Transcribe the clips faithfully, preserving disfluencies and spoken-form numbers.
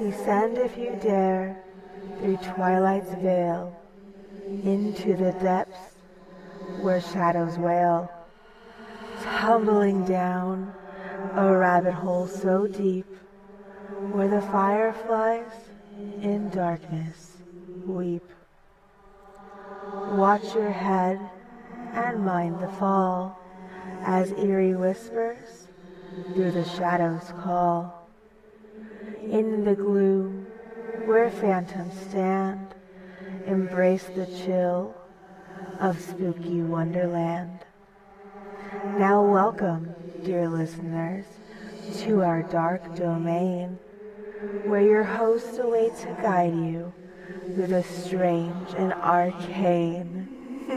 Descend if you dare through twilight's veil into the depths where shadows wail, tumbling down a rabbit hole so deep where the fireflies in darkness weep. Watch your head and mind the fall as eerie whispers through the shadows call. In the gloom where phantoms stand, embrace the chill of spooky wonderland. Now welcome, dear listeners, to our dark domain, where your host awaits to guide you through the strange and arcane.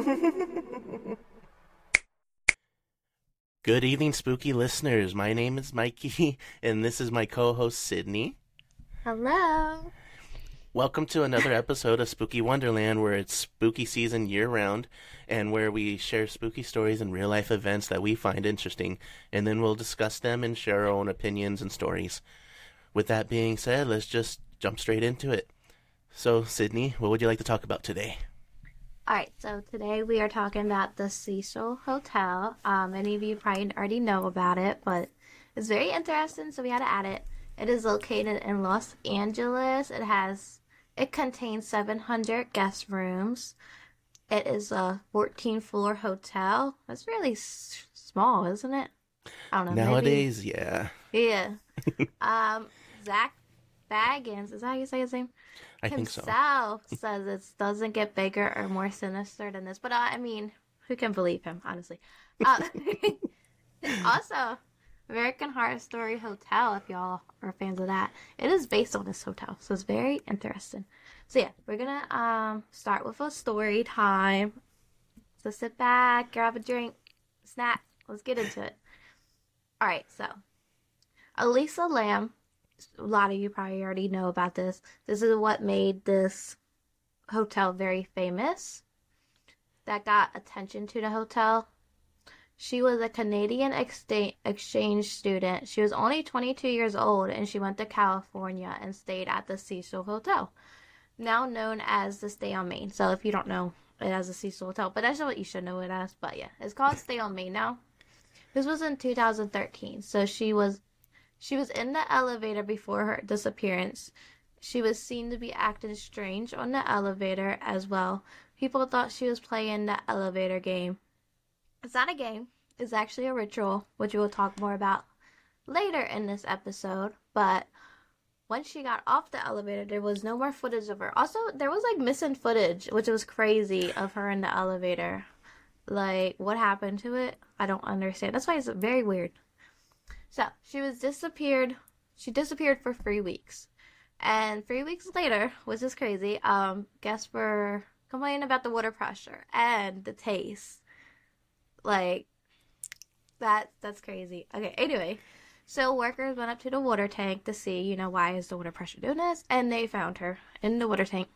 Good evening, spooky listeners. My name is Mikey, and this is my co-host, Sydney. Hello. Welcome to another episode of Spooky Wonderland, where it's spooky season year-round, and where we share spooky stories and real-life events that we find interesting, and then we'll discuss them and share our own opinions and stories. With that being said, let's just jump straight into it. So, Sydney, what would you like to talk about today? Alright, so today we are talking about the Cecil Hotel. Um, many of you probably already know about it, but it's very interesting, so we had to add it. It is located in Los Angeles. It has, it contains seven hundred guest rooms. It is a fourteen floor hotel. That's really s- small, isn't it? I don't know. Nowadays, maybe. yeah. Yeah. um, Zach Baggins, is that how you say his name? I think so. Himself says it doesn't get bigger or more sinister than this. But, uh, I mean, who can believe him, honestly? Uh, also, American Horror Story Hotel, if y'all are fans of that, it is based on this hotel. So it's very interesting. So, yeah, we're going to um start with a story time. So sit back, grab a drink, snack. Let's get into it. All right, so Elisa Lam, a lot of you probably already know about this. This is what made this hotel very famous. That got attention to the hotel. She was a Canadian exta- exchange student. She was only twenty-two years old, and she went to California and stayed at the Cecil Hotel, now known as the Stay on Main. So if you don't know it as the Cecil Hotel, but that's what you should know it as. But yeah, it's called Stay on Main now. This was in two thousand thirteen. So she was She was in the elevator before her disappearance. She was seen to be acting strange on the elevator as well. People thought she was playing the elevator game. It's not a game. It's actually a ritual, which we will talk more about later in this episode. But once she got off the elevator, there was no more footage of her. Also, there was like missing footage, which was crazy, of her in the elevator. Like, what happened to it? I don't understand. That's why it's very weird. So, she was disappeared, she disappeared for three weeks. And three weeks later, which is crazy, um, guests were complaining about the water pressure and the taste. Like, that, that's crazy. Okay, anyway, so workers went up to the water tank to see, you know, why is the water pressure doing this? And they found her in the water tank.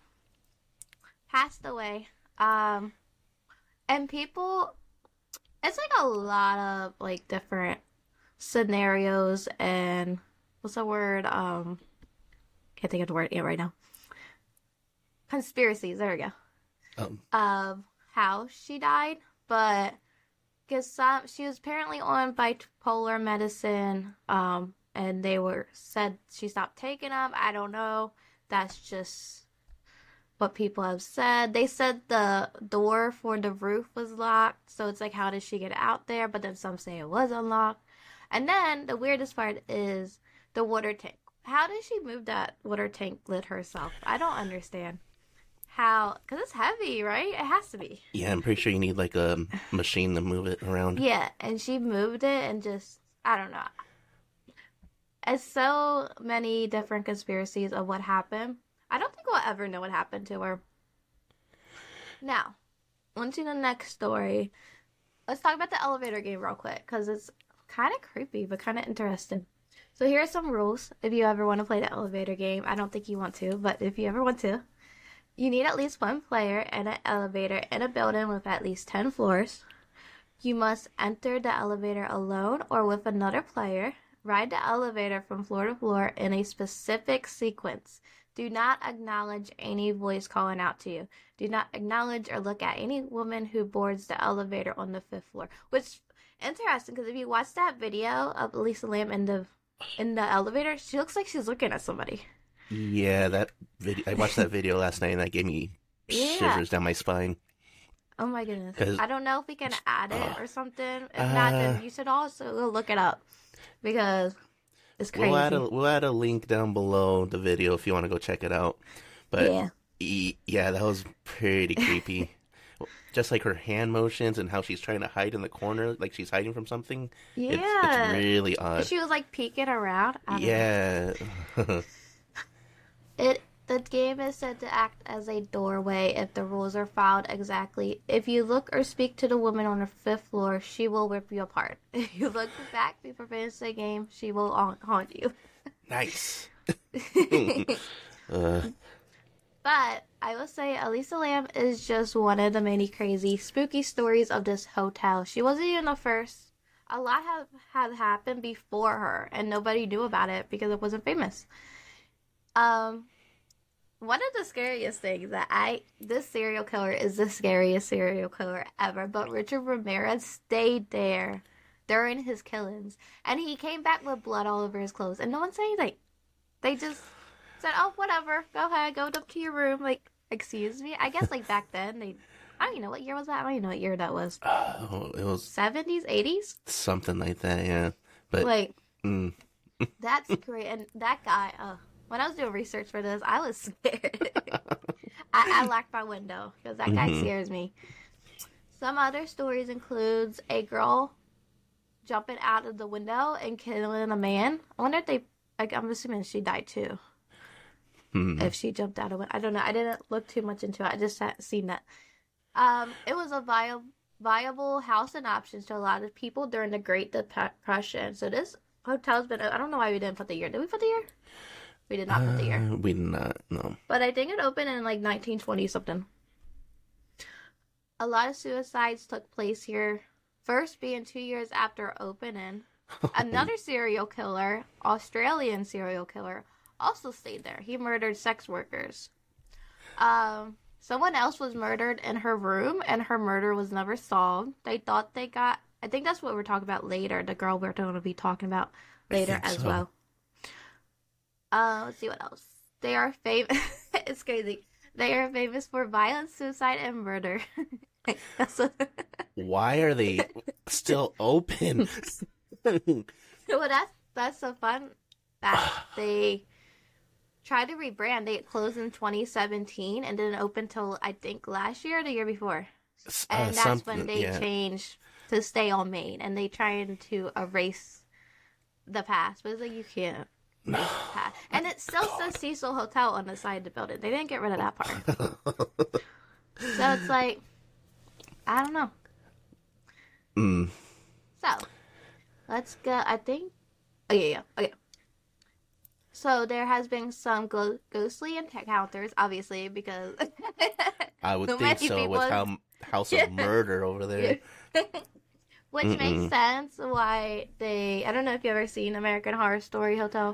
Passed away. Um, and people, it's like a lot of, like, different scenarios and what's the word um can't think of the word yeah, right now conspiracies, there we go, um. of how she died. But because some she was apparently on bipolar medicine, um and they were said she stopped taking them. I don't know, that's just what people have said. They said the door for the roof was locked, so it's like, how did she get out there? But then some say it was unlocked. And then the weirdest part is the water tank. How did she move that water tank lid herself? I don't understand. How, because it's heavy, right? It has to be. Yeah, I'm pretty sure you need like a machine to move it around. Yeah, and she moved it and just, I don't know. It's so many different conspiracies of what happened. I don't think we'll ever know what happened to her. Now, on to the next story. Let's talk about the elevator game real quick, because it's kind of creepy, but kind of interesting. So here are some rules if you ever want to play the elevator game. I don't think you want to, but if you ever want to, you need at least one player in an elevator in a building with at least ten floors. You must enter the elevator alone or with another player. Ride the elevator from floor to floor in a specific sequence. Do not acknowledge any voice calling out to you. Do not acknowledge or look at any woman who boards the elevator on the fifth floor. Which, interesting, because if you watch that video of Elisa Lam in the in the elevator, she looks like she's looking at somebody. Yeah, that video. I watched that video last night, and that gave me Yeah. shivers down my spine. Oh my goodness. 'Cause- I don't know if we can add it or something. If Uh, not, then you should also go look it up. Because it's crazy. We'll add a we'll add a link down below the video if you want to go check it out. But Yeah. e- yeah, that was pretty creepy. Just like her hand motions and how she's trying to hide in the corner, like she's hiding from something. Yeah. It's, it's really odd. She was like peeking around. I don't know. Yeah. It the game is said to act as a doorway if the rules are followed exactly. If you look or speak to the woman on the fifth floor, she will rip you apart. If you look back before finishing the game, she will haunt haunt you. Nice. uh, But I will say Elisa Lam is just one of the many crazy, spooky stories of this hotel. She wasn't even the first. A lot have had happened before her, and nobody knew about it because it wasn't famous. Um, one of the scariest things that I this serial killer is the scariest serial killer ever. But Richard Ramirez stayed there during his killings, and he came back with blood all over his clothes, and no one said anything. They just said, "Oh, whatever. Go ahead. Go up to your room." Like, excuse me. I guess like back then they, I don't even know what year was that. I don't even know what year that was. oh, it was Seventies, eighties. something like that, yeah. But Like mm, that's great. And that guy. Uh, when I was doing research for this, I was scared. I, I locked my window because that guy Mhm. scares me. Some other stories includes a girl jumping out of the window and killing a man. I wonder if they. Like, I'm assuming she died too. hmm. If she jumped out of it. I don't know. I didn't look too much into it. I just had seen that. Um, it was a viable, viable housing option to a lot of people during the Great Depression. So this hotel's been, I don't know why we didn't put the year. Did we put the year? We did not put the year. Uh, we did not, no. But I think it opened in like nineteen twenty something. A lot of suicides took place here. First being two years after opening. Another serial killer, Australian serial killer, also stayed there. He murdered sex workers. Um, someone else was murdered in her room, and her murder was never solved. They thought they got. I think that's what we're talking about later. The girl we're going to be talking about later think as so. well. Uh, let's see what else. They are famous. It's crazy. They are famous for violence, suicide, and murder. That's what... Why are they still open? Well, that's that's so fun that they tried to rebrand. They closed in twenty seventeen and didn't open till I think last year or the year before. S- And uh, that's something, when they yeah. changed to stay on Main, and they trying to erase the past. But it's like you can't erase the past. And it still says Cecil Hotel on the side of the building. They didn't get rid of that part. So it's like, I don't know. Mm. So, let's go. I think. Oh, yeah, yeah. Okay. So, there has been some glo- ghostly encounters, obviously, because. I would so think many so people- with how House Yeah. of Murder over there. Which Mm-mm. makes sense why they. I don't know if you've ever seen American Horror Story Hotel.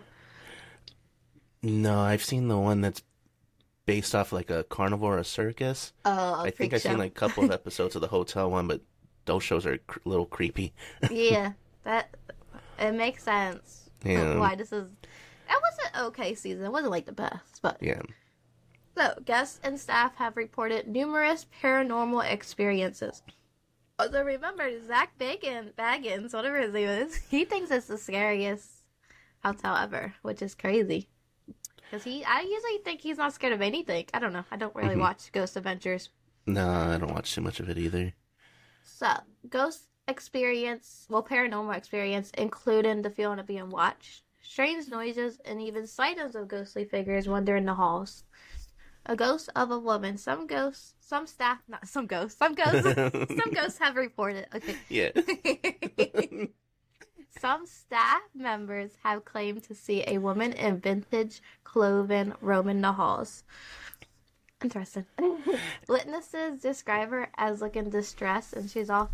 No, I've seen the one that's based off like a carnival or a circus. Oh, I think I've seen like a couple of episodes of the hotel one, but those shows are a little creepy. Yeah, that. It makes sense. Yeah. Why this is. That was an okay season. It wasn't like the best, but. Yeah. So, guests and staff have reported numerous paranormal experiences. Also, remember, Zach Bacon, Baggins, whatever his name is, he thinks it's the scariest hotel ever, which is crazy. Because he, I usually think he's not scared of anything. I don't know. I don't really Mhm. watch Ghost Adventures. No, I don't watch too much of it either. So, ghost experience, well, paranormal experience, including the feeling of being watched, strange noises, and even sightings of ghostly figures wander in the halls. A ghost of a woman. Some ghosts, some staff, not some ghosts, some ghosts, some ghosts have reported. Okay. Yeah. Some staff members have claimed to see a woman in vintage clothing roaming the halls. Interesting. Witnesses describe her as looking distressed, and she's off,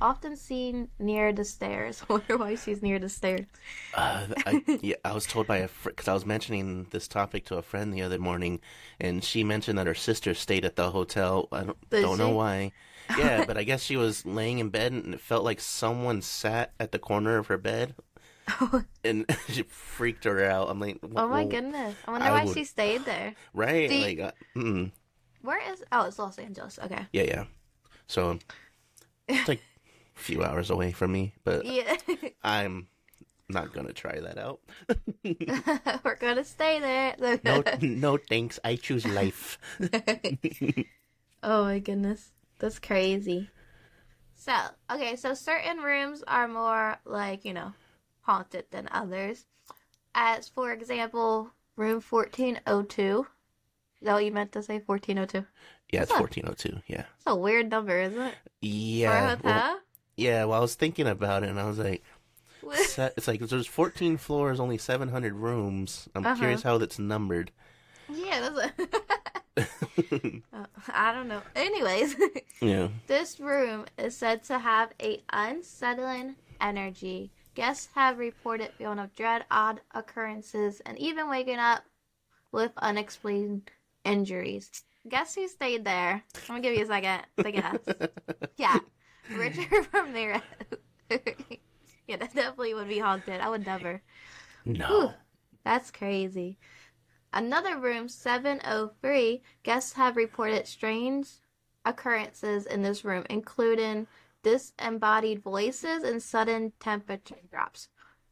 often seen near the stairs. I wonder why she's near the stairs. Uh, I, yeah, I was told by a friend, because I was mentioning this topic to a friend the other morning, and she mentioned that her sister stayed at the hotel. I don't, don't know why. Yeah, but I guess she was laying in bed, and it felt like someone sat at the corner of her bed. And she freaked her out. I'm like, oh my goodness! I wonder I why would... she stayed there. Right? You... Like, uh, mm. Where is? Oh, it's Los Angeles. Okay. Yeah, yeah. So it's like a few hours away from me, but yeah. I'm not gonna try that out. We're gonna stay there. no, no, thanks. I choose life. Oh my goodness, that's crazy. So, okay, so certain rooms are more like, you know, haunted than others. As, for example, room fourteen oh two. Is that what you meant to say, fourteen oh two? Yeah, it's fourteen oh two, yeah. It's a weird number, isn't it? Yeah. For a hotel? Well, yeah, well, I was thinking about it, and I was like, it's like, there's fourteen floors, only seven hundred rooms. I'm uh-huh. curious how that's numbered. Yeah, that's a... uh, I don't know. Anyways, yeah. This room is said to have a unsettling energy. Guests have reported feeling of dread, odd occurrences, and even waking up with unexplained injuries. Guess who stayed there? I'm gonna give you a second to guess. Yeah, Richard from there. Yeah, that definitely would be haunted. I would never. No. Whew, that's crazy. Another room, seven oh three, guests have reported strange occurrences in this room, including disembodied voices and sudden temperature drops.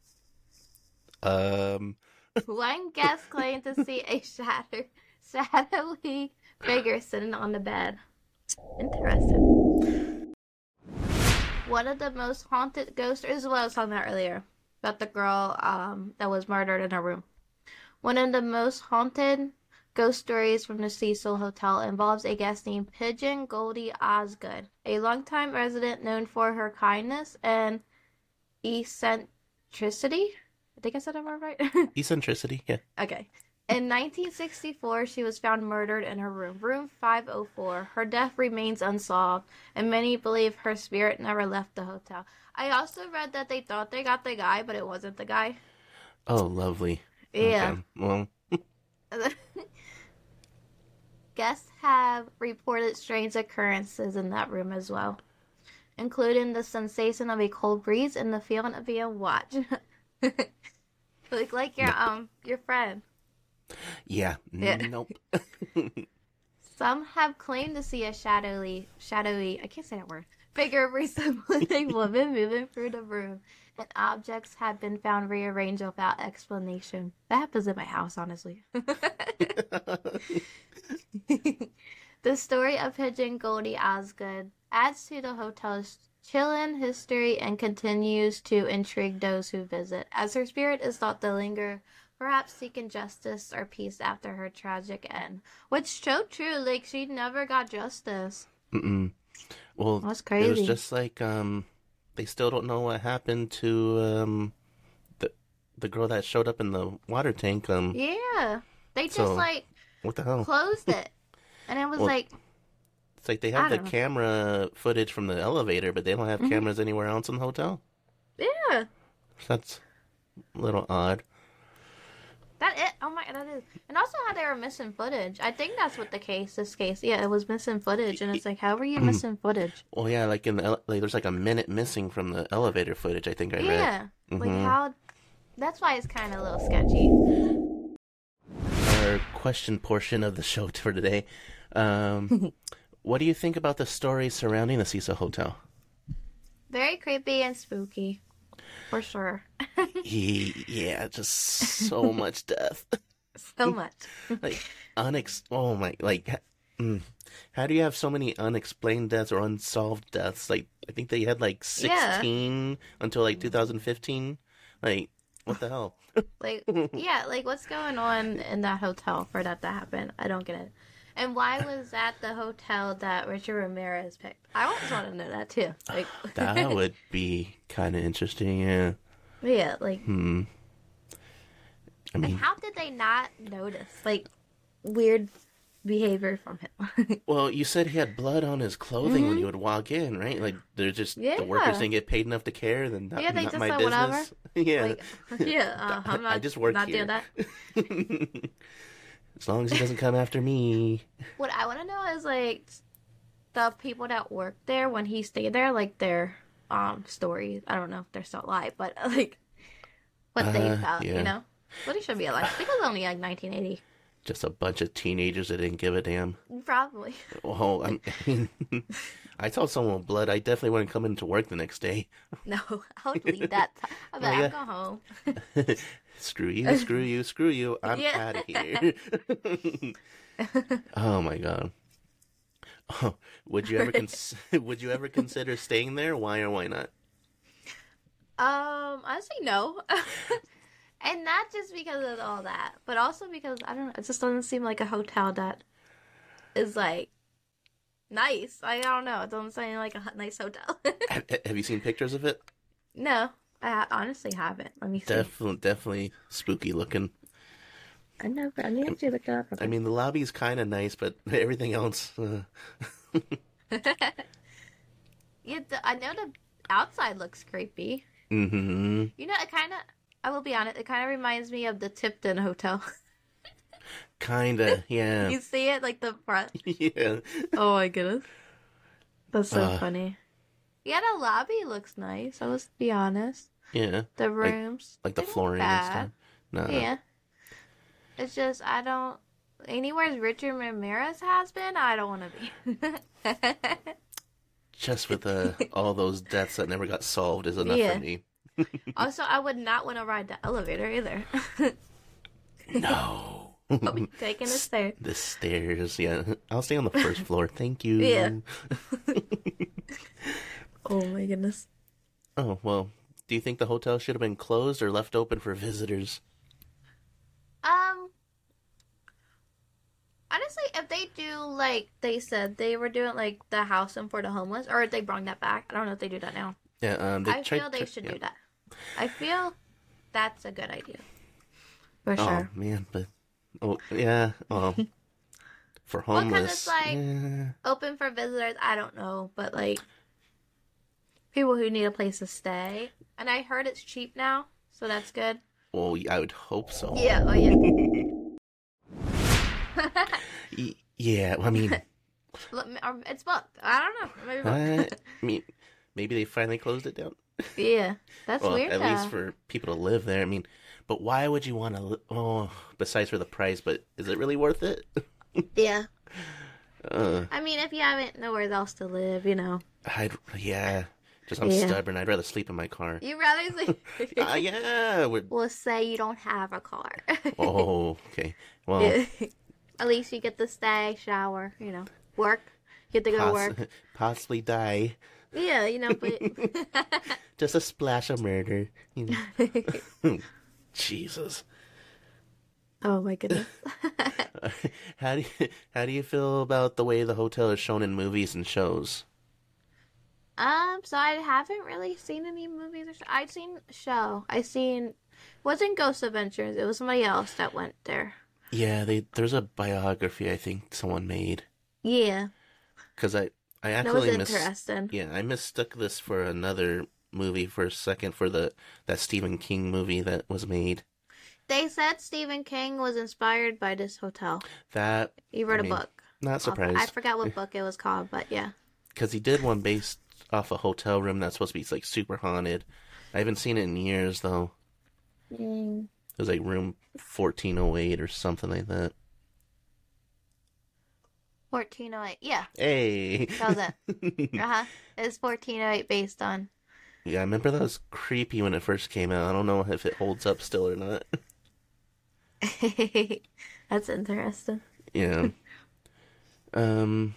Um. One guest claimed to see a shadow, shadowy figure sitting on the bed. Interesting. One of the most haunted ghosts, this is what I was talking about earlier, about the girl um, that was murdered in her room. One of the most haunted ghost stories from the Cecil Hotel involves a guest named Pigeon Goldie Osgood, a longtime resident known for her kindness and eccentricity. I think I said that right. Eccentricity, yeah. Okay. In nineteen sixty-four, she was found murdered in her room, room five oh four. Her death remains unsolved, and many believe her spirit never left the hotel. I also read that they thought they got the guy, but it wasn't the guy. Oh, lovely. Yeah. Okay. Well. Guests have reported strange occurrences in that room as well, including the sensation of a cold breeze and the feeling of being watched. like, like your um your friend. Yeah. yeah. Nope. Some have claimed to see a shadowy, shadowy, I can't say that word, figure resembling a woman moving through the room, and objects have been found rearranged without explanation. That happens in my house, honestly. The story of Pigeon Goldie Osgood adds to the hotel's chilling history and continues to intrigue those who visit, as her spirit is thought to linger, perhaps seeking justice or peace after her tragic end. Which so true, like, she never got justice. Mm-mm. Well, that's crazy. It was just like, um, they still don't know what happened to, um, the the girl that showed up in the water tank. Um, yeah. They just, so, like, what the hell? closed it. And it was well, like... It's like they have the know. camera footage from the elevator, but they don't have mm-hmm. cameras anywhere else in the hotel. Yeah. That's a little odd. That it? Oh my, that is. And also how they were missing footage. I think that's what the case, this case, yeah, it was missing footage. And it's like, how were you missing footage? Well, yeah, like in the, ele- like there's like a minute missing from the elevator footage, I think I read. Yeah. Mm-hmm. Like how, that's why it's kind of a little sketchy. Our question portion of the show for today. Um, what do you think about the story surrounding the Cecil Hotel? Very creepy and spooky. For sure. Yeah, just so much death. So much. Like, unex... Oh my... Like, mm, how do you have so many unexplained deaths or unsolved deaths? Like, I think they had like sixteen yeah. until like two thousand fifteen. Like, what the hell? Like, yeah, like what's going on in that hotel for that to happen? I don't get it. And why was that the hotel that Richard Ramirez picked? I always want to know that too. Like that would be kind of interesting, yeah. Yeah, like. Hmm. I mean, and how did they not notice? Like, weird behavior from him. Well, you said he had blood on his clothing when Mhm. he would walk in, right? Like, they're just, the Yeah. workers didn't get paid enough to care, then not, Yeah, they not just my said business. Yeah. Like, yeah, uh, I'm not, I just work not here. doing that. As long as he doesn't come after me. What I want to know is like the people that work there when he stayed there, like their um stories. I don't know if they're still alive, but like what they Uh, felt, yeah. you know. But he should be alive. I think it was only like nineteen eighty. Just a bunch of teenagers that didn't give a damn. Probably. Oh, I mean, I saw someone with blood. I definitely wouldn't come into work the next day. No, I would leave that. Time. I'd be Oh, like, yeah. I'll go home. Screw you, screw you, screw you. I'm Yeah. out of here. Oh my god. Oh, would you ever cons- would you ever consider staying there? Why or why not? Um, honestly, no. And not just because of all that, but also because, I don't know, it just doesn't seem like a hotel that is, like, nice. I don't know. It doesn't seem like a h- nice hotel. Have, have you seen pictures of it? No, I ha- honestly haven't. Let me see. Definitely, definitely spooky looking. I never, I need to look it up. I mean, the lobby's kind of nice, but everything else. Uh... Yeah, the, I know the outside looks creepy. Mm-hmm. You know, it kind of, I will be honest, it kind of reminds me of the Tipton Hotel. Kinda, yeah, You see it, like the front. yeah. Oh my goodness. That's so Uh. funny. Yeah, the lobby looks nice, I was be honest. Yeah, The rooms. like the they look flooring and bad. stuff. No, Yeah. It's just, I don't, anywhere Richard Ramirez has been, I don't want to be. just with uh, all those deaths that never got solved is enough Yeah. for me. Also, I would not want to ride the elevator either. No. I'll be taking the stairs. The stairs, yeah. I'll stay on the first floor. Thank you. Yeah. Oh my goodness. Oh, well, do you think the hotel should have been closed or left open for visitors? Um, honestly, if they do, like they said, they were doing, like, the housing for the homeless, or if they brought that back. I don't know if they do that now. Yeah, um, they I tried feel they to- should yeah. do that. I feel that's a good idea. For Oh, sure. man, but... Oh, yeah, well... For Well, 'cause homeless... it's like- yeah. Open for visitors, I don't know, but, like, people who need a place to stay. And I heard it's cheap now, so that's good. Well, I would hope so. Yeah, oh yeah. Y- yeah, well, I mean... Look, or it's booked. I don't know. Maybe what? booked. I mean, maybe they finally closed it down. Yeah, that's Well, weird at though. least for people to live there. I mean, but why would you want to? Li- oh, besides for the price, but is it really worth it? Yeah. Uh, I mean, if you haven't nowhere else to live, you know. I'd yeah. Just I'm Yeah. stubborn. I'd rather sleep in my car. You rather say. Ah, yeah. We're... We'll say you don't have a car. Oh, okay. Well, Yeah. At least you get to stay, shower, you know, work. You get to go to poss- work. possibly die. Yeah, you know, but. Just a splash of murder. You know. Jesus. Oh my goodness. How do you, how do you feel about the way the hotel is shown in movies and shows? Um, so I haven't really seen any movies or sh- I'd seen a show. I seen wasn't Ghost Adventures, it was somebody else that went there. Yeah, they there's a biography I think someone made. Yeah. Because I, I That was actually mis- interesting. yeah, I mistook this for another movie for a second for the that Stephen King movie that was made. They said Stephen King was inspired by this hotel. That He wrote I mean, a book. not off- I surprised forgot what book it was called, but yeah. because he did one based off a hotel room that's supposed to be like super haunted. I haven't seen it in years though. Mm. It was like room fourteen oh eight or something like that. fourteen oh eight. Yeah, Hey. that was it. Uh-huh. It's fourteen oh eight based on. Yeah, I remember that was creepy when it first came out. I don't know if it holds up still or not. That's interesting. Yeah. Um.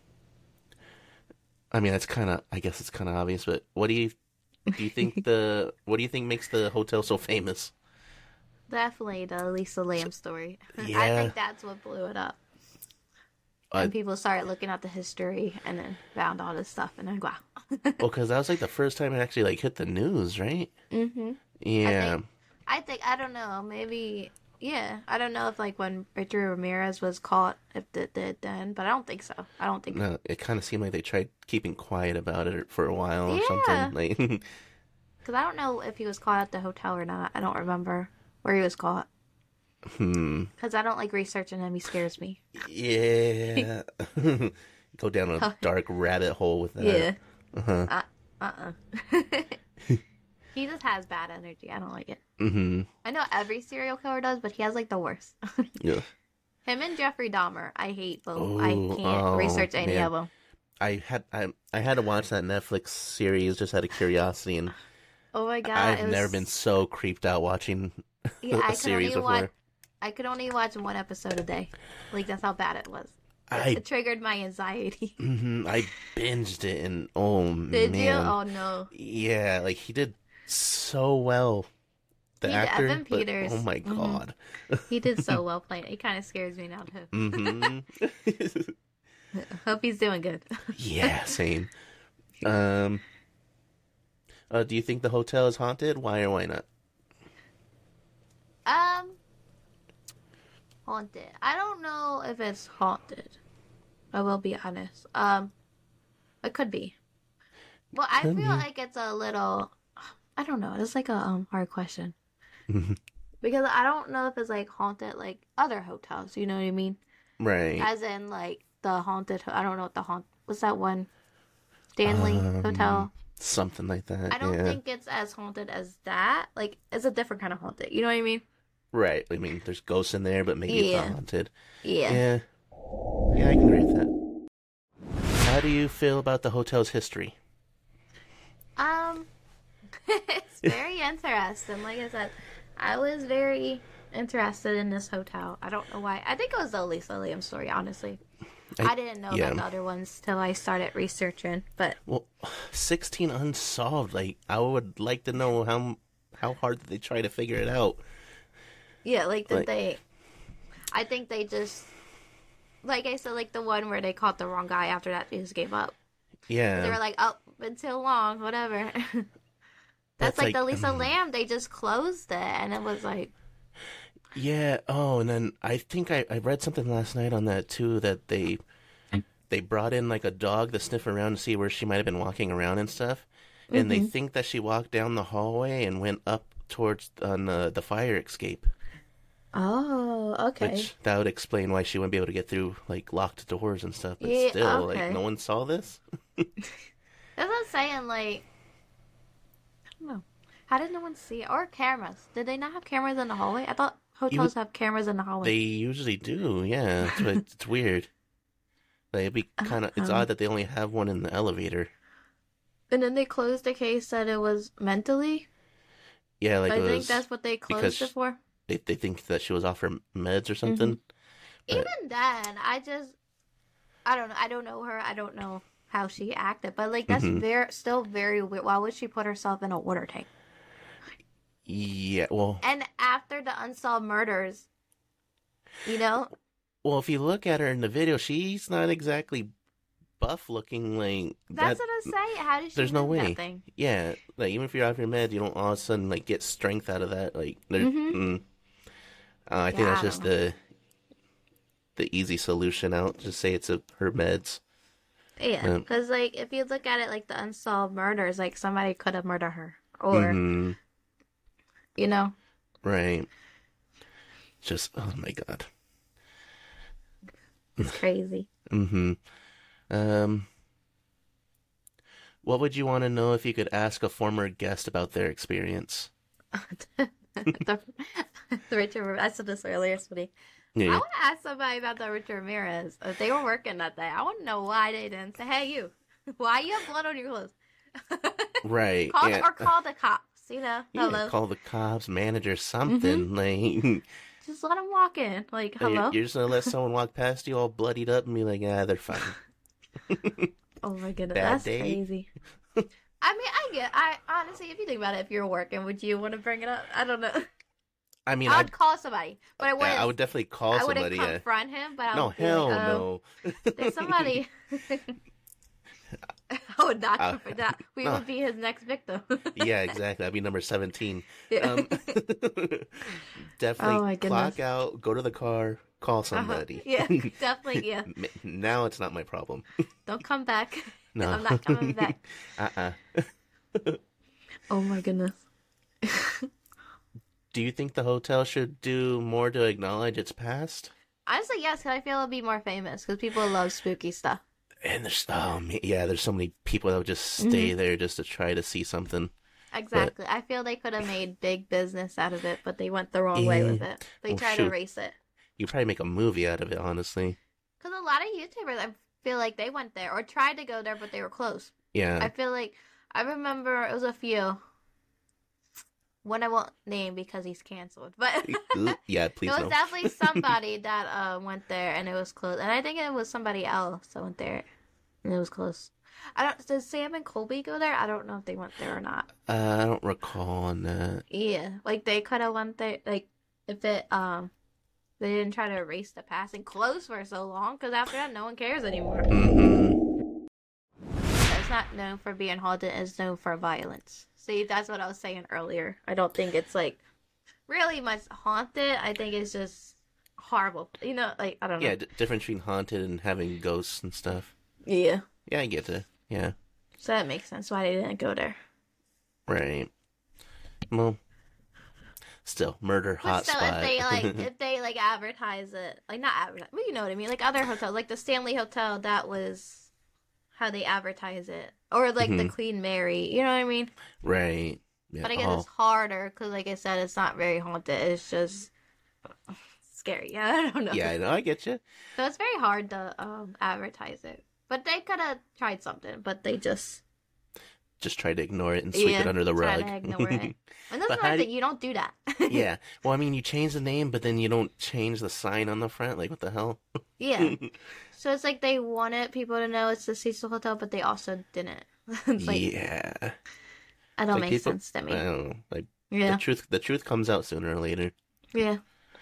I mean, that's kind of. I guess it's kind of obvious, but what do you do? You think the what do you think makes the hotel so famous? Definitely the Lisa Lamb story. I Yeah. think that's what blew it up. Uh, And people started looking at the history and then found all this stuff and then wow. Well, because that was like the first time it actually like hit the news, right? Mm-hmm. Yeah. I think I don't know, maybe Yeah, I don't know if like when Richard Ramirez was caught, if it did then, but I don't think so. I don't think. No, it kind of seemed like they tried keeping quiet about it for a while or Yeah. something. Like, Because I don't know if he was caught at the hotel or not. I don't remember where he was caught. hmm. Because I don't like researching him. He scares me. Yeah. Go down a dark rabbit hole with that. Yeah. Uh-huh. Uh uh. He just has bad energy. I don't like it. Mm-hmm. I know every serial killer does, but he has like the worst. Yeah. Him and Jeffrey Dahmer. I hate both. Oh, I can't oh, research any man. of them. I had I I had to watch that Netflix series just out of curiosity, and Oh my god. I've it was... never been so creeped out watching yeah, a I could series only before. watch. I could only watch one episode a day. Like that's how bad it was. It, I it triggered my anxiety. mhm, I binged it, and oh Did man, you? Oh no. yeah, like he did so well. The He- actor, Evan but- Peters. oh my Mhm. god. He did so well playing. He kind of scares me now too. hmm Hope he's doing good. Yeah, same. Um, uh, do you think the hotel is haunted? Why or why not? Um, haunted. I don't know if it's haunted. I will be honest. Um, it could be. Well, I Could feel be. like it's a little. I don't know. It's like a um hard question Mhm. because I don't know if it's like haunted like other hotels. You know what I mean? Right. As in like the haunted. I don't know what the haunt. What's that one? Stanley Um, Hotel. Something like that. I don't yeah. think it's as haunted as that. Like it's a different kind of haunted. You know what I mean? Right. I mean, there's ghosts in there, but maybe it's Yeah. not haunted. Yeah. Yeah. Yeah, I can agree with that. How do you feel about the hotel's history? Um, it's very interesting. Like I said, I was very interested in this hotel. I don't know why. I think it was the Lisa Liam story, honestly. I, I- didn't know yeah. about the other ones till I started researching. But Well, sixteen unsolved. Like, I would like to know how how hard did they try to figure it out? yeah, like did Like- they? I think they just, like I said, like the one where they caught the wrong guy. After that, they just gave up. Yeah. They were like, "Oh, been too long, whatever." That's That's like, like, the Lisa um, Lamb. They just closed it, and it was like, Yeah. Oh, and then I think I, I read something last night on that too, that they they brought in like a dog to sniff around to see where she might have been walking around and stuff, and they think that she walked down the hallway and went up towards on the the fire escape, "Oh, okay." which that would explain why she wouldn't be able to get through like locked doors and stuff. But Yeah, still, okay. like no one saw this. That's what I'm saying, like, I don't know. How did no one see it? Or cameras. Did they not have cameras in the hallway? I thought hotels have cameras in the hallway. They usually do, yeah. It's, it's, it's weird. Like, it'd be kind of. It's Uh-huh. odd that they only have one in the elevator. And then they closed the case that it was mentally. Yeah, like I it think was. that's what they closed because it for. They they think that she was off her meds or something. But- Even then, I just, I don't know. I don't know her. I don't know how she acted. But, like, that's Mhm. very, still very weird. Why would she put herself in a water tank? Yeah, well, And after the unsolved murders, you know? well, if you look at her in the video, she's not exactly buff looking. Like That's that, what I say. How did she there's no move way. that thing? Yeah, like even if you're off your med, you don't all of a sudden like get strength out of that. Like, there, Mhm. mm. uh, I think Yeah, that's I just don't the the easy solution out. Just say it's a, her meds. Yeah, Yeah. because like if you look at it like the unsolved murders, like somebody could have murdered her, or Mhm. you know, Right. Just oh my god. it's crazy. Mm-hmm. Um. What would you want to know if you could ask a former guest about their experience? the, the Richard, I said this earlier, Smitty. I Yeah. want to ask somebody about the Richard Ramirez. If they were working that day, I want to know why they didn't say, "Hey, you, why you have blood on your clothes?" Right. call yeah. the, or call the cops. You know, Yeah, hello. call the cops, manager, something. Like, Just let them walk in. Like, you're, hello. you're just gonna let someone walk past you all bloodied up and be like, ah, they're fine. Oh my goodness, Bad that's day. crazy. I mean, I get. I honestly, if you think about it, if you're working, would you want to bring it up? I don't know. I mean, I I'd, would call somebody, but I wouldn't. I would definitely call I wouldn't somebody. Yeah. confront him, but I No, would be hell like, um, no. There's somebody. I would not Uh, come for that. We no. would be his next victim. Yeah, exactly. That'd be number seventeen. Yeah. Um, definitely Oh my clock goodness. out, go to the car, call Uh-huh. somebody. Yeah, definitely. Yeah. M- Now it's not my problem. Don't come back. No. I'm not coming back. uh-uh. Oh my goodness. Do you think the hotel should do more to acknowledge its past? Honestly, yes, because I feel it'll be more famous because people love spooky stuff. And there's, oh, man, yeah, there's so many people that would just stay Mhm. there just to try to see something. Exactly. I feel they could have made big business out of it, but they went the wrong way with it. They Well, tried to shoot. erase it. You'd probably make a movie out of it, honestly. Because a lot of YouTubers, I feel like they went there or tried to go there, but they were close. Yeah. I feel like I remember it was a few. One I won't name because he's canceled, but Ooh, yeah, please it was no. definitely somebody that uh, went there and it was close. And I think it was somebody else that went there and it was close. I don't. Did Sam and Colby go there? I don't know if they went there or not. Uh, I don't recall on that. Yeah, like they could have went there. Like if it um, they didn't try to erase the past and close for so long. Because after that, no one cares anymore. Mm-hmm. It's not known for being haunted. It's known for violence. See, that's what I was saying earlier. I don't think it's like really much haunted. I think it's just horrible. You know, like I don't know. Yeah, d- difference between haunted and having ghosts and stuff. Yeah. Yeah, I get it. Yeah, So that makes sense why they didn't go there. right. Well, still, murder But still, hotspot. if they like, if they like advertise it, like not advertise, but you know what I mean, like other hotels, like the Stanley Hotel, that was how they advertise it, or like the Mhm. Queen Mary, you know what I mean? Right. Yeah. But I guess oh, it's harder because, like I said, it's not very haunted. It's just scary. Yeah, I don't know. yeah, I know. I get you. So it's very hard to um advertise it. But they could have tried something, but they just Just try to ignore it and sweep Yeah, it under the try rug. to ignore it. And that's But what how I do- think. You don't do that. Yeah. Well, I mean, you change the name, but then you don't change the sign on the front. Like, what the hell? Yeah. So it's like they wanted people to know it's the Cecil Hotel, but they also didn't. It's like, yeah. I don't Like make people- sense to me. I don't know. Like Yeah. the truth. The truth comes out sooner or later. Yeah.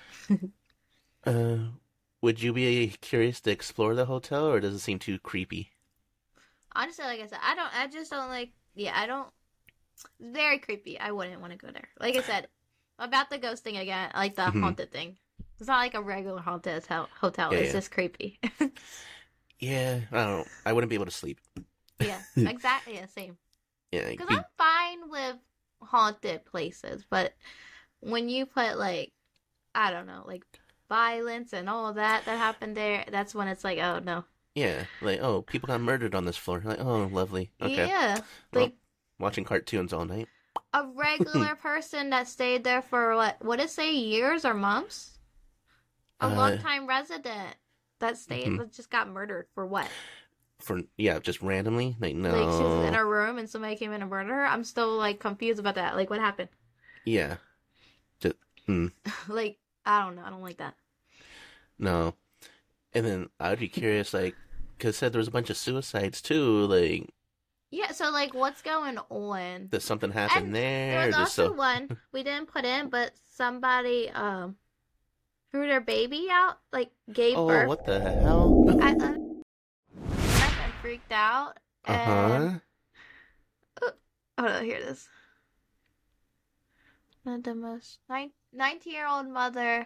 Uh, would you be curious to explore the hotel, or does it seem too creepy? Honestly, like I said, I don't. I just don't like. Yeah, I don't. It's very creepy. I wouldn't want to go there. Like I said, about the ghost thing again, like the Mhm. haunted thing. It's not like a regular haunted hotel. hotel. Yeah, It's yeah. just creepy. Yeah, I don't know. I wouldn't be able to sleep. Yeah. Exactly. Yeah. Same. Yeah, it'd Because be- I'm fine with haunted places, but when you put like, I don't know, like violence and all that that happened there, that's when it's like, oh no. yeah, like oh, people got murdered on this floor. Like oh, lovely. Okay, Yeah. Well, Like watching cartoons all night. a regular person that stayed there for what? What did it say? Years or months? A Uh, long time resident that stayed mhm. that just got murdered for what? For yeah, just randomly. Like no. Like she was in her room and somebody came in and murdered her. I'm still like confused about that. Like what happened? Yeah. Just mm, Like I don't know. I don't like that. no. And then I would be curious, like, because said there was a bunch of suicides too. Like, Yeah. So like, what's going on? does something happen And there? There was or just also so one we didn't put in, but somebody um threw their baby out, like gave oh, birth. what the hell? I, uh, I freaked out. Uh And huh. oh no, here it is. One of the most nineteen-year-old mother,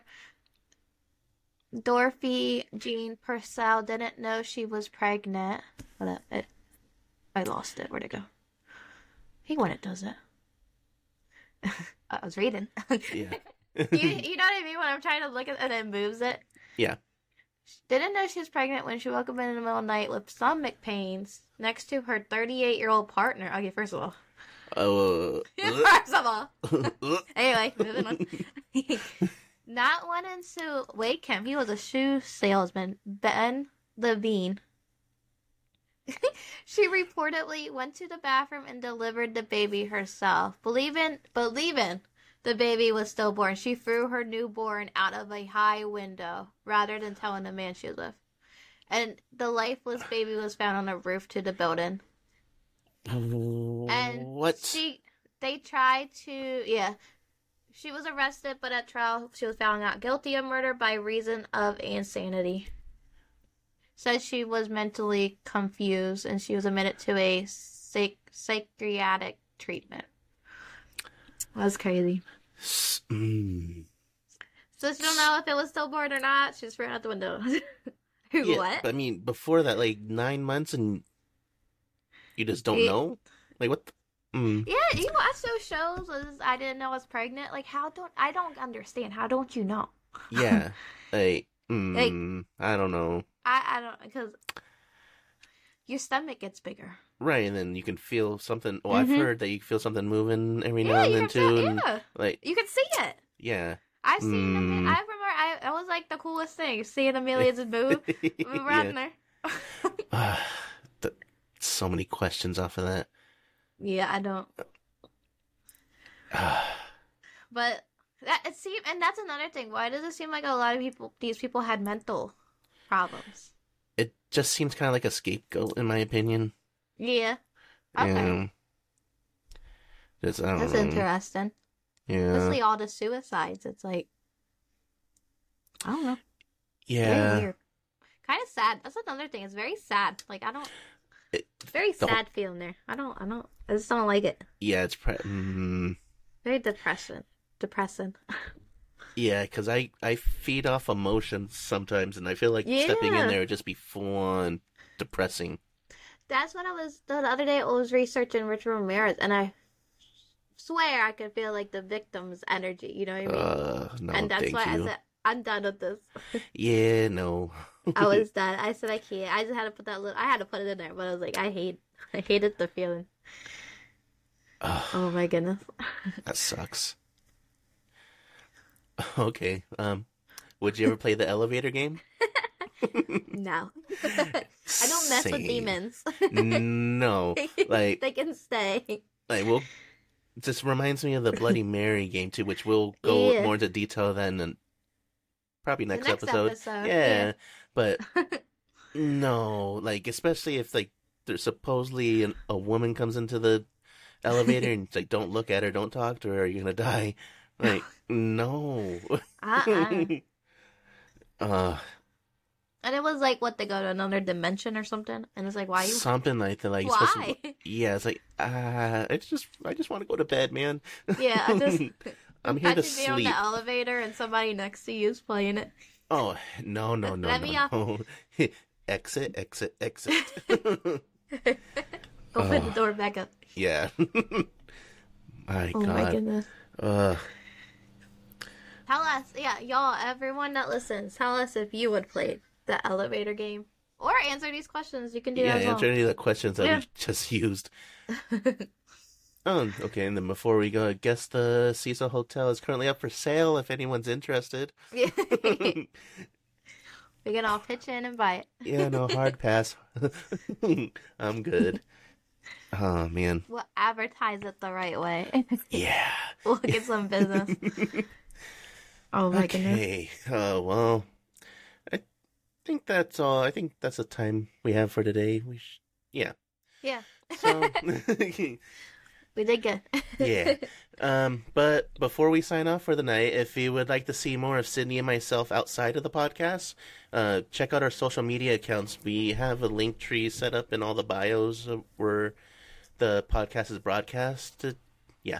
Dorothy Jean Purcell, didn't know she was pregnant. Hold up, it, I lost it. Where'd it go? He when it does it. I was reading. Yeah. you, you know what I mean? When I'm trying to look at it and it moves it. Yeah. Didn't know she was pregnant when she woke up in the middle of the night with stomach pains next to her thirty-eight-year-old partner. Okay, first of all. Oh. First of all. uh, Anyway, moving on. Not wanting to wake him. He was a shoe salesman, Ben Levine. She reportedly went to the bathroom and delivered the baby herself. Believing, believing the baby was stillborn, she threw her newborn out of a high window rather than telling the man she was with. And the lifeless baby was found on the roof to the building. And what? she, they tried to, yeah. She was arrested, but at trial, she was found not guilty of murder by reason of insanity. said she was mentally confused and she was admitted to a psych- psychiatric treatment. That's crazy. Mm. So she don't know if it was stillborn or not. She just ran out the window. Yeah, What? I mean, before that, like nine months, and you just don't It- know. Like what? The... Mm. Yeah, you watch those shows. Was I didn't know I was pregnant. Like, how don't I don't understand? How don't you know? Yeah, like, mm, I don't know. I I don't because your stomach gets bigger. Right, and then you can feel something. Well, I've Mhm. heard that you feel something moving every now Yeah, and you then can feel. too. And, Yeah, like, you can see it. yeah. I've seen them. Mm. I remember. I it was like the coolest thing seeing Amelia's move move around Yeah. there. Ah, th- so many questions off of that. Yeah, I don't. Ah, But that it seems, and that's another thing. Why does it seem like a lot of people, these people, had mental problems? it just seems kind of like a scapegoat, in my opinion. Yeah. Okay. Yeah. Just, I don't That's know. interesting. Yeah. Especially all the suicides. It's like, I don't know. Very Yeah. weird. Kind of sad. That's another thing. It's very sad. Like I don't. It- It's very the- sad feeling there. I don't. I don't. I just don't like it. Yeah, it's pre- mm, Very depressing. Depressing. yeah, because I I feed off emotions sometimes, and I feel like stepping Yeah. in there would just be full on depressing. That's what I was the other day. I was researching Richard Ramirez, and I swear I could feel like the victim's energy. You know what I mean? Uh, no, and that's thank why you. I said I'm done with this. Yeah, no. I was done. I said I can't. I just had to put that little. I had to put it in there, but I was like, I hate. I hated the feeling. Ugh, Oh my goodness. that sucks. Okay. Um, would you ever play the elevator game? No. I don't mess with Same. demons. No, like they can stay. like we'll. This reminds me of the Bloody Mary game too, which we'll go Yeah. more into detail then, and probably The next, next episode. episode, Yeah, yeah. but no, like especially if like there's supposedly an, a woman comes into the elevator and it's like don't look at her, don't talk to her, or you're gonna die. Like no. Uh-uh. uh, And it was like what they go to another dimension or something, and it's like why you something like that. Like you're supposed why? to, yeah, it's like uh, it's just I just want to go to bed, man. Yeah, I just I'm here to imagine being on sleep. the elevator and somebody next to you is playing it. Oh no no no Let no me off. no! Exit exit exit. Open Oh. the door back up. Yeah. My Oh my God. goodness. Ugh. Tell us, yeah, y'all, everyone that listens, tell us if you would play the elevator game or answer these questions. You can do Yeah, that as well. answer any of the questions that Yeah. we just used. Oh, okay, and then before we go, I guess the Cecil Hotel is currently up for sale if anyone's interested. Yeah. We can all pitch in and buy it. Yeah, no, hard pass. I'm good. Oh, man. We'll advertise it the right way. Yeah. We'll get some business. Oh my goodness. Okay. Uh, well, I think that's all. I think that's the time we have for today. We sh- Yeah. Yeah. So... We did good. Yeah. Um, but before we sign off for the night, if you would like to see more of Sydney and myself outside of the podcast, uh, check out our social media accounts. We have a link tree set up in all the bios of where the podcast is broadcasted. Yeah.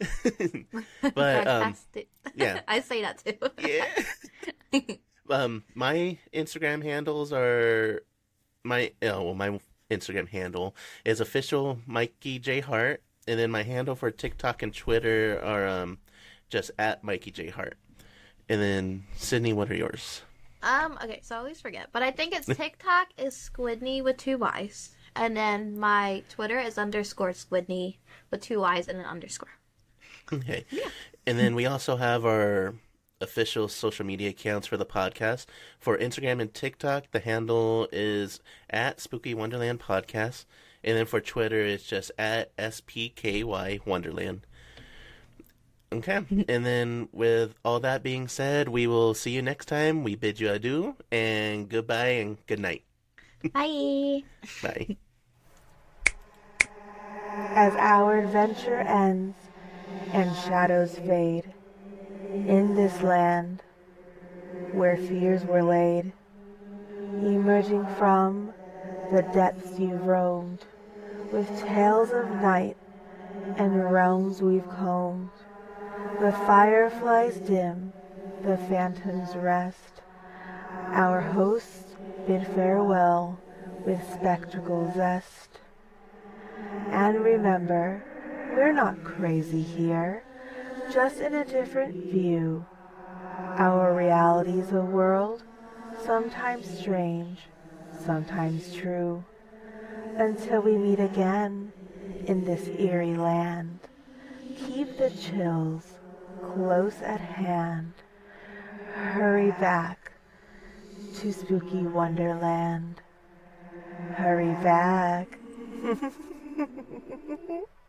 But, um, Fantastic. yeah. I say that too. Yeah. um, my Instagram handles are my, oh, well, my Instagram handle is official Mikey J Hart. And then my handle for TikTok and Twitter are um, just at Mikey J Hart. And then Sydney, what are yours? Um, okay, so I always forget. But I think it's TikTok is Squidney with two Y's. And then my Twitter is underscore Squidney with two Y's and an underscore. Okay. And then we also have our official social media accounts for the podcast. For Instagram and TikTok, the handle is at Spooky Wonderland Podcast. And then for Twitter, it's just at S P K Y Wonderland. Okay. And then with all that being said, we will see you next time. We bid you adieu, and goodbye and good night. Bye. Bye. As our adventure ends and shadows fade, in this land where fears were laid, emerging from the depths you've roamed, with tales of night and realms we've combed. The fireflies dim, the phantoms rest. Our hosts bid farewell with spectacle zest. And remember, we're not crazy here, just in a different view. Our reality's a world, sometimes strange, sometimes true. Until we meet again in this eerie land, keep the chills close at hand. Hurry back to Spooky Wonderland. Hurry back.